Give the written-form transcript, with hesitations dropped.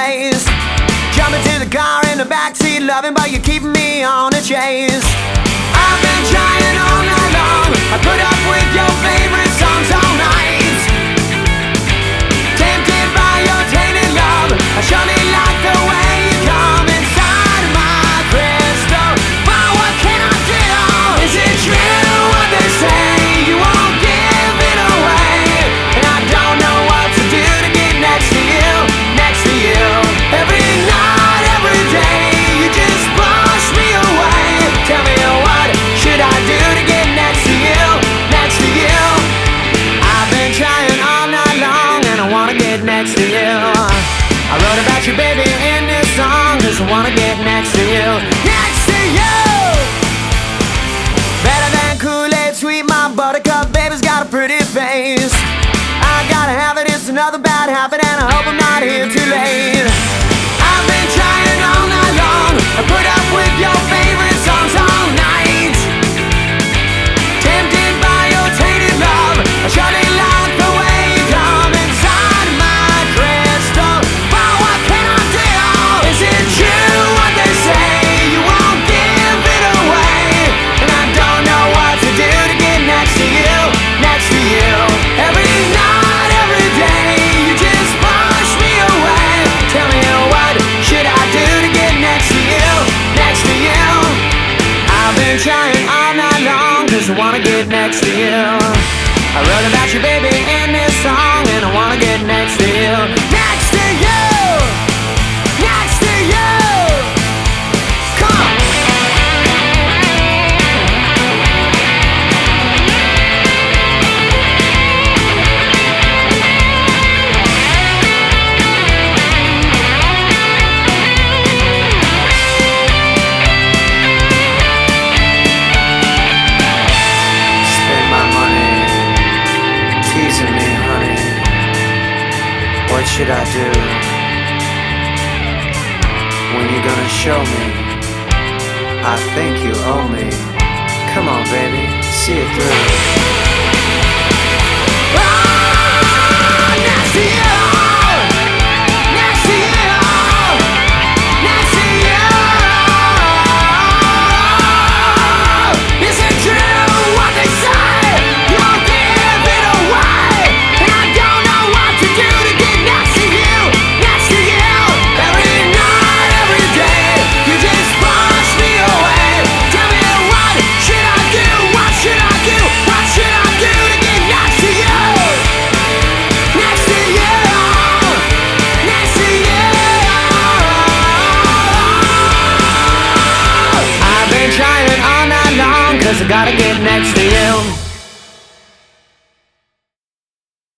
place. Jump into the car in the backseat, loving, but you're keeping me on a chase. I've been trying all night long, I put up with your favorite songs all night. Tempted by your tainted love, I surely like the way you come inside my crystal. But what can I do? Is it true what they say? You won't give it away, and I don't know what to do to get next to you, next to you. Every night, every day, you just push me away. Tell me what should I do to get next to you, next to you? I've been trying all night long, and I wanna get next to you. I wrote about you, baby, in this song, 'cause I wanna get next to you, next to you. Better than Kool-Aid, sweet my buttercup, baby's got a pretty face. I gotta have it, it's another bad habit, and I hope I'm not here too late. I've been trying all night long, I put up with your favorite songs all night. Tempted by your tainted love, I surely like the way you come inside my crystal. But what can I do? Is it true what they say? You won't give it away, and I don't know what to do to get next to you, next to you. Every night, every day, you just push me away. Tell me what should I do to get next to you, next to you? I've been trying all night long, 'cause I wanna get next to you. I wrote about you, baby, in this song, and I wanna get next to you, next to you, next to you. Come on. What should I do? When you gonna show me? I think you owe me. Come on, baby, see it through. Next to you, next to you, next to you. Is it true what they say? You'll give it away, and I don't know what to do to get next to you, next to you. Every night, every day, you just push me away. Tell me what should I do? What should I do? What should I do to get next to you? Next to you, next to you. I've been trying all night long, 'cause I gotta get next to you.